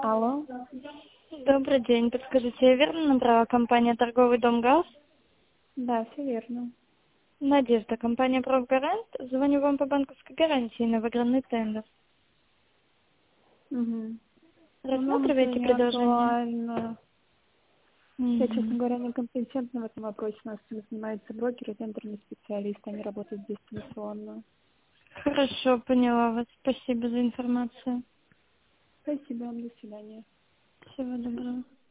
Алло. Добрый день. Подскажите, я верно набрала компания «Торговый дом ГАЗ»? Да, все верно. Надежда, компания «Профгарант». Звоню вам по банковской гарантии на выигранный тендер. Угу. Ну, нам это Рассматриваете не предложение? актуально. Я, честно Мгм. говоря, некомпетентна в этом вопросе. У нас этим занимается брокер и тендерный специалист. Они работают дистанционно. Хорошо, поняла вас. Спасибо за информацию. Спасибо вам. До свидания. Всего доброго.